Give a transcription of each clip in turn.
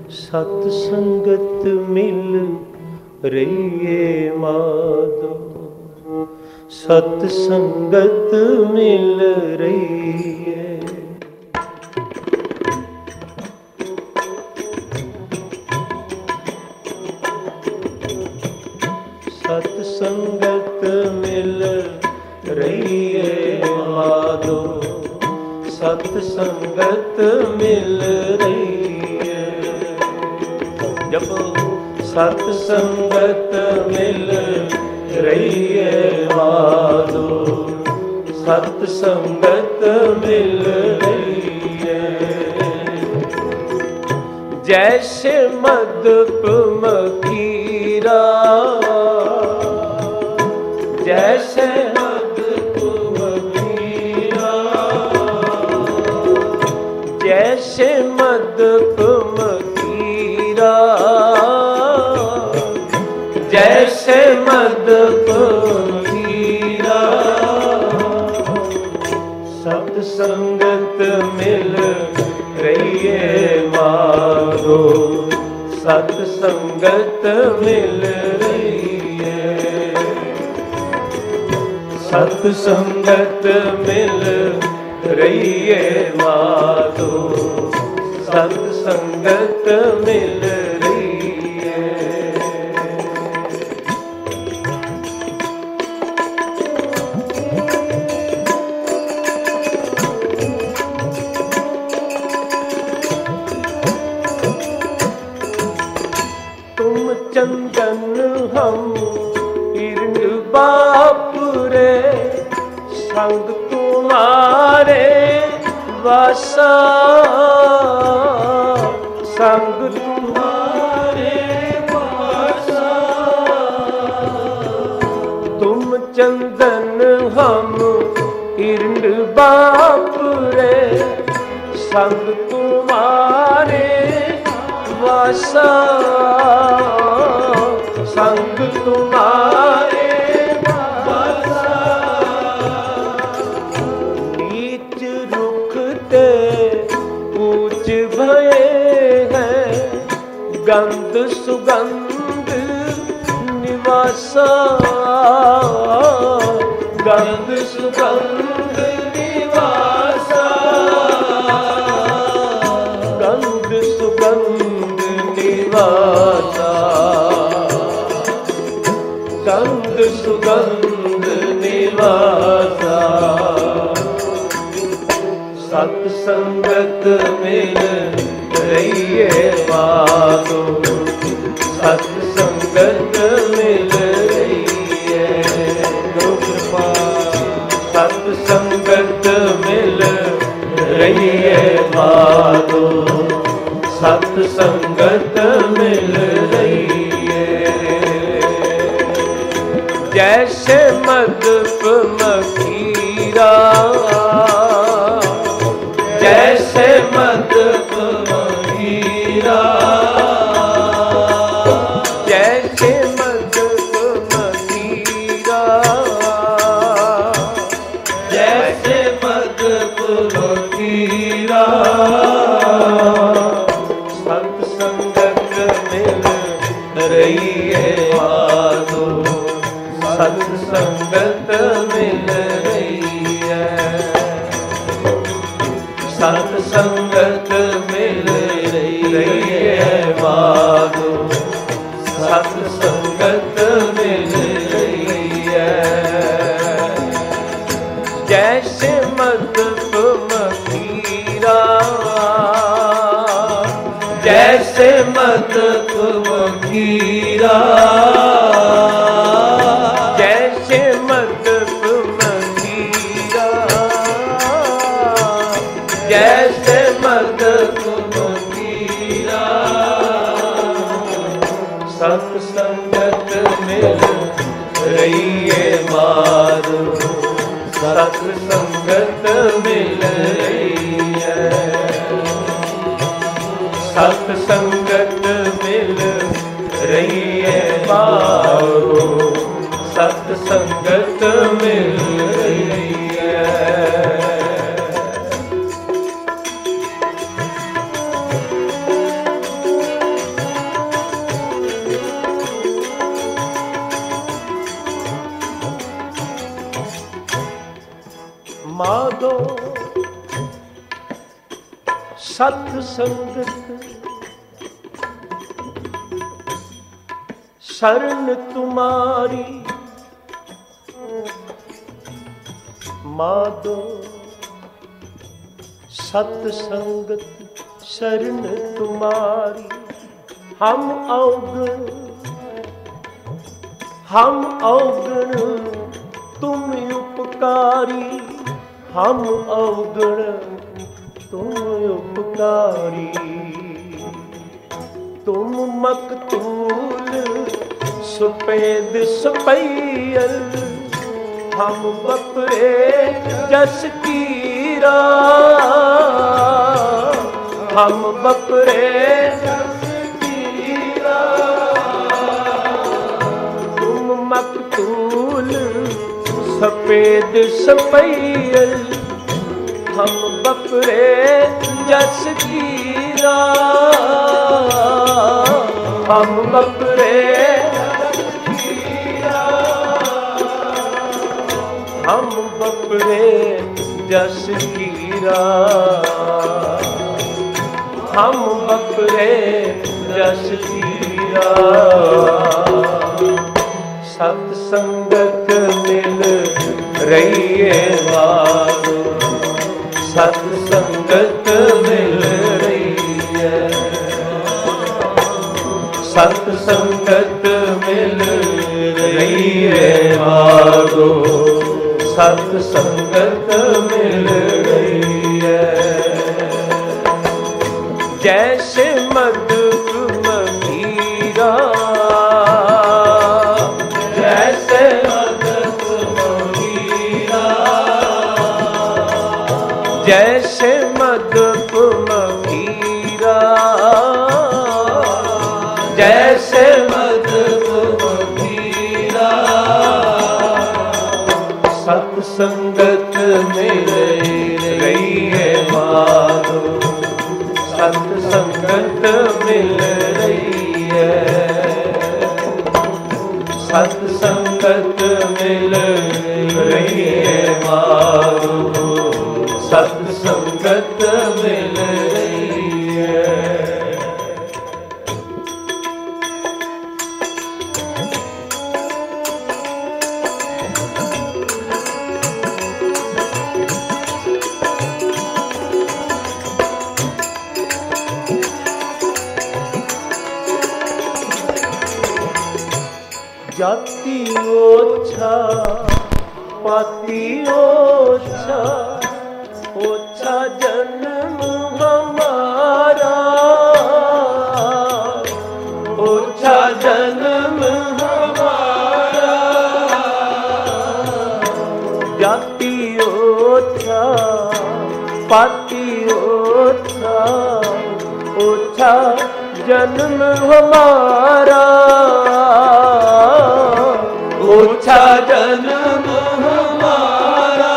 सत संगत मिल रहिए माधो, सत संगत मिल रही है। सत संगत मिल रही है माधो, सत संगत मिल रही है। जब सत संगत मिल रही है माधो, सत संगत मिल रही है। जैसे मधुप मखीरा, जैसे मधुप मखीरा, जैसे मधुप मखीरा, जैसे मधुप मखीरा। सत संगत मिल रही है माधो, सत संगत मिल रही है। सत संगत मिल रही है माधो, सत संगत मिल रही है। तुम चंदन हम इरण बाप रे, संग तुम्हारे वासा, संग तुम्हारे वासा। तुम चंदन हम इरण बाप रे, संग तुम्हारे वासा, संग तुम्हारे वासा। नीच रुख ते ऊंच भये हैं, गंध सुगंध निवासा, गंध सुगंध निवासा, गंध सुगंध निवासा, गंध सुगंध निवासा। सत संगत मिल रही है माधो, सत संगत मिल रही है। गुरु कृपा। सत संगत मिल रही है माधो, सत संगत मिल रही है। जैसे मधुप मखीरा, जैसे मधुप मखीरा, जैसे मधुप मखीरा, जैसे मधुप मखीरा। सत संगत मिल रही है माधो, सत संगत मिल रही है। सत संगत मिल रही है माधो, सत संगत मिल रही है। जैसे मधुप मखीरा, जैसे मधुप मखीरा, जैसे मधुप मखीरा, जैसे मधुप मखीरा। सत संगत मिल रही है माधो, सत संगत मिल रही है। सत संगत मिल रही है माधो, सत संगत मिल रही है। सत संगत शरण तुम्हारी माधो, सत संगत शरण तुम्हारी। हम अवगण तुम उपकारी, हम अवगण तुम उपकारी। तुम मकतूल सुपेद सुपैयल, हम बपरे जस कीरा, हम बपरे जस कीरा। तुम मकतूल सफेद सपैयल, हम बपरे जस कीरा, हम बपरे जस कीरा, हम बपरे जस कीरा, हम बपरे जस कीरा। सत्संगत मिल रही है माधो, सत्संगत मिल रही है, सत्संगत मिल रही है माधो, सत्संगत मिल रही है। जैसे मधुप मदिरा, जैसे मधुप मदिरा, जैसे मधुप मदिरा, जैसे मधुप मदिरा। सत्संगत मिल रही है माधो, सत्संगत मिल रही है, सत्संगत मिल रही है माधो, सत्संगत मिल रही है। जाति ओछा पाति ओछा, ओछा जन्म हमारा, ओछा जन्म हमारा। जाति ओछा पाति ओछा, ओछा जन्म हमारा, ओछा जन्म हमारा।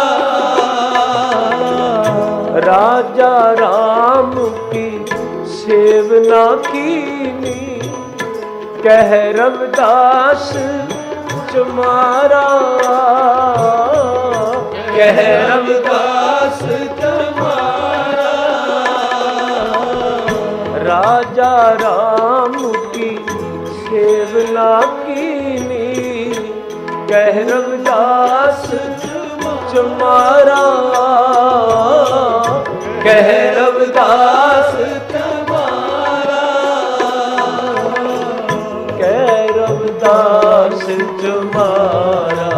राजा राम की सेवना कीनी, कह रविदास तुम्हारा, कह रविदास तुम्हारा। राजा राम की सेवना कीनी, कह रविदास तुम्हारा, कह रविदास तुम्हारा, कह रविदास तुम्हारा,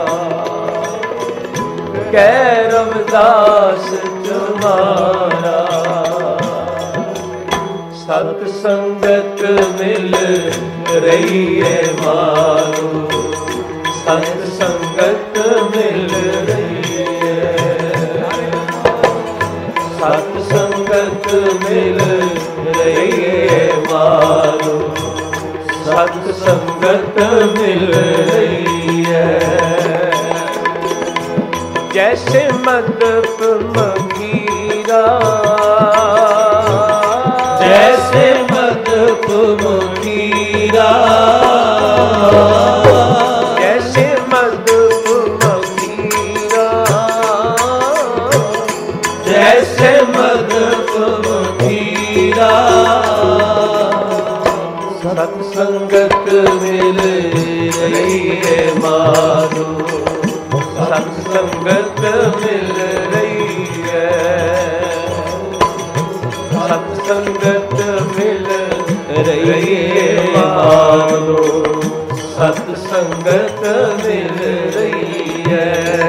कह रविदास तुम्हारा। सत्संगत मिल रही है माधो, सत्संगत मिल रही है, सत्संगत मिल रही है माधो, सत्संगत मिल रही है। जैसे मधुप मदिरा, जैसे मधुप मदिरा, जैसे मधुप सत्संगत मिल रही है माधो, सत्संगत मिल रही है, सत्संगत मिल रही है माधो, सत्संगत मिल रही है।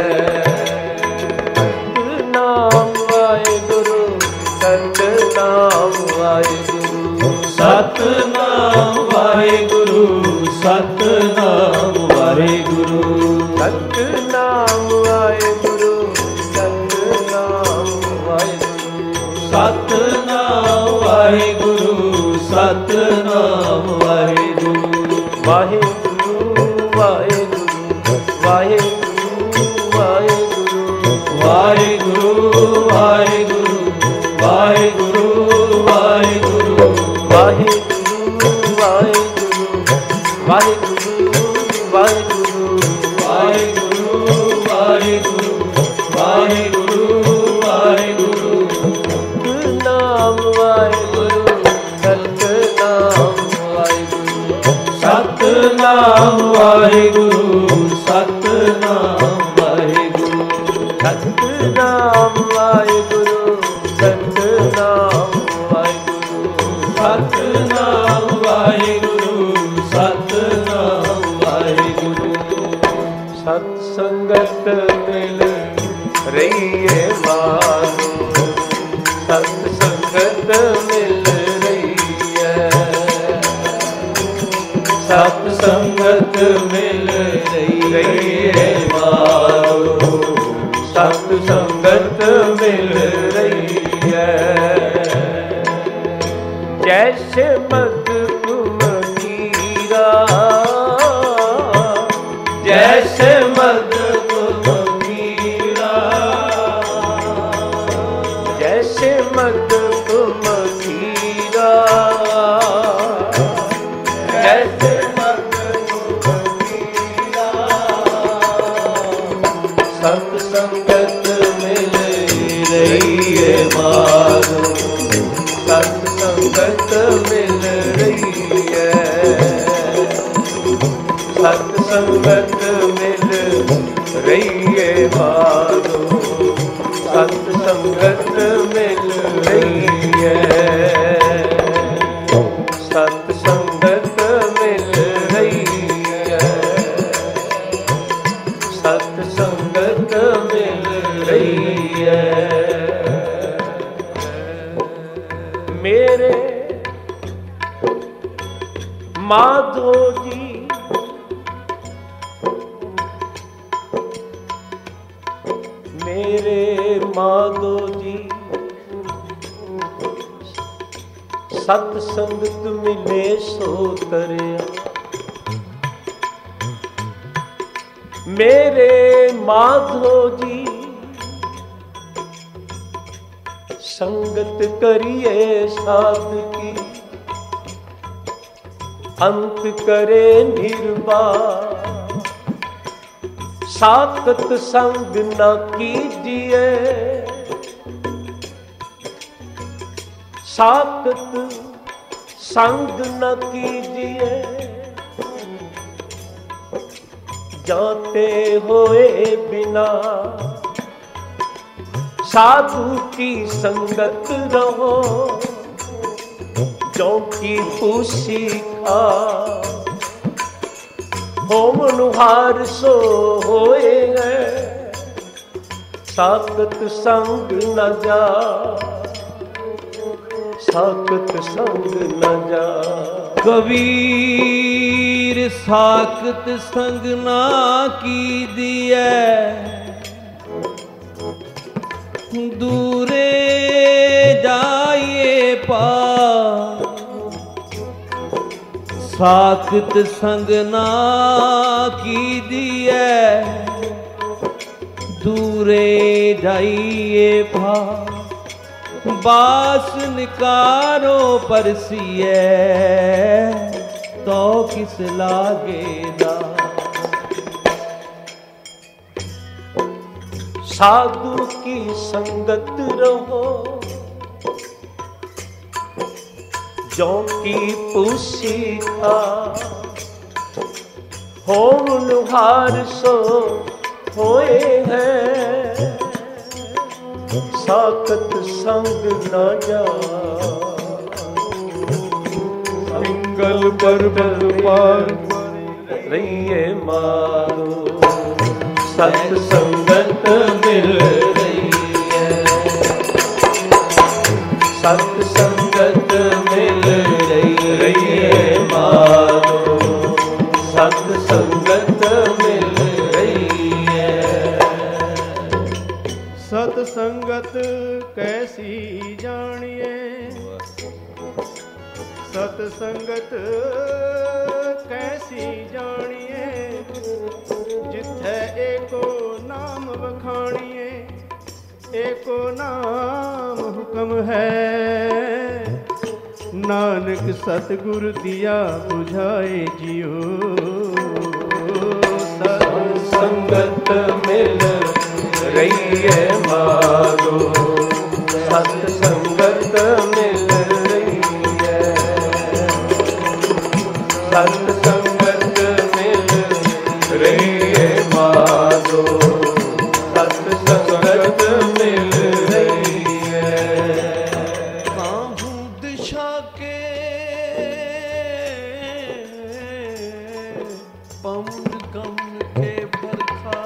सतनाम वाहेगुरु, सतनाम वाहेगुरु, सतनाम वाहेगुरु, सतनाम वाहेगुरु, सतनाम वाहेगुरु, सतनाम वाहेगुरु, सतनाम वाहेगुरु, सतनाम वाहेगुरु, वाहेगुरु वाहेगुरु वाहेगुरु वाहेगुरु वाहेगुरु वाहेगुरु वाहेगुरु वाहेगुरु वाहेगुरु वाहेगुरु वाहेगुरु वाहेगुरु वाहेगुरु वाहेगुरु वाहेगुरु नाम वाहेगुरु, सतनाम वाहेगुरु, सतनाम वाहेगुरु, सतनाम वाहेगुरु, सतनाम वाहेगुरु, सतनाम वाहेगुरु, सतनाम वाहेगुरु, सतनाम वाहेगुरु, सत्संगत मिल रही है मानो, सत्संगत मिल रही है, सत्संगत मिल रही है मानो, सत्संगत मिल रही है। जैसे मधुकुम हीरा, जैसे मधुकुम हीरा, जैसे मधुकुम हीरा, जैसे मधुकुम हीरा, सत्संगत मिल रही है मानो, सत्संगत मिल रही है, सत्संगत मिल रही है मानो, सत्संगत मिल रही है, सत्संगत मिल रही है, सत्संगत मिल रही है। मेरे माधो जी मेरे माधो जी, सत्संगत मिले सो तरिया, मेरे माधो जी संगत करिए साध की, अंत करे निर्वाण, साकत संग न कीजिए, साकत संग न कीजिए, जाते हुए बिना साधु की संगत रहो, जो की पूसी खा हो मनुहार सो होए है, साकत संग न जा, साकत संग न जा। कबीर साकत संग ना कीजिए, दूरे जाइए पार, साकत संग ना कीजिए, दूरे जाइए पार, बास निकारो परसिए, तो किस लागेगा। साधु की संगत रहो, जो की पूसी था, होम लुहार सो होए हैं, साकत संग न जा। सिंगल पर्वत पार रहिए मारो, सत्संगत मिल रही है, सत्संगत मिल रही है मारो, सत्संगत मिल रही है। सत्संगत कैसी जानिए, सत्संगत कैसी जानिए, जिथे एको नाम बखानिए, एको नाम हुक्म है। नानक सतगुरु दिया बुझाए जियो, सत्संगत मिल रही है मारो, सत्संगत मिल रही है, सत्संगत मिल रही है मारो, सत्संगत मिल रही है। काहू दिशा के पवन गमन के बरखा,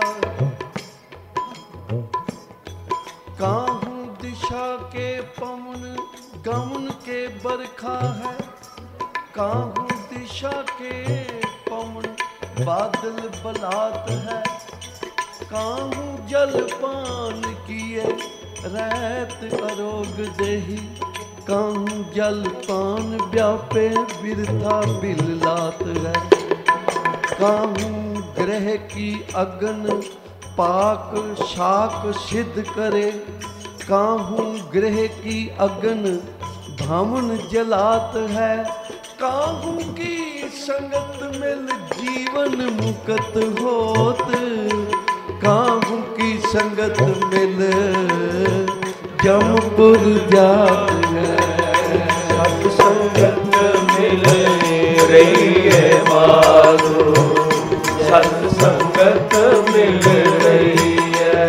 काहू दिशा के पवन गमन के बरखा है, काहू दिशा के पवन बादल बलात है, काहू जलपान किए रहत अरोग देही, काहू जलपान व्यापे बिरथा बिललात है, काहू ग्रह की अगन पाक शाक सिद्ध करे, काहू ग्रह की अगन धामन जलात है, काहू की संगत मिल जीवन मुक्त होत, काहू की संगत मिल जमपुर जात है। सत्संगत मिल रही है मारो, सत्संगत मिल रही है,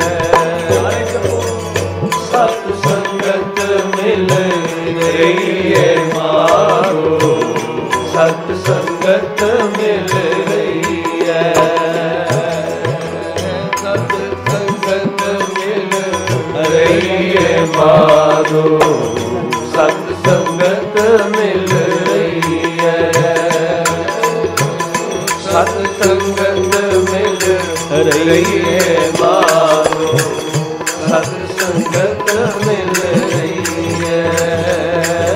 सत्संगत मिल रही है मारो, सत्संगत मिल रही है, सत्संगत मिल रही है मारो, सत्संगत मिल रही है, सत्संगत मिल रही है मारो, सत्संगत मिल रही है,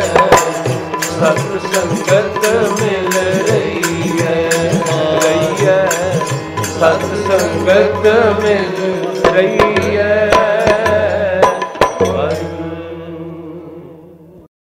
सत्संगत मिल रही है, सत्संगत मिल रही है।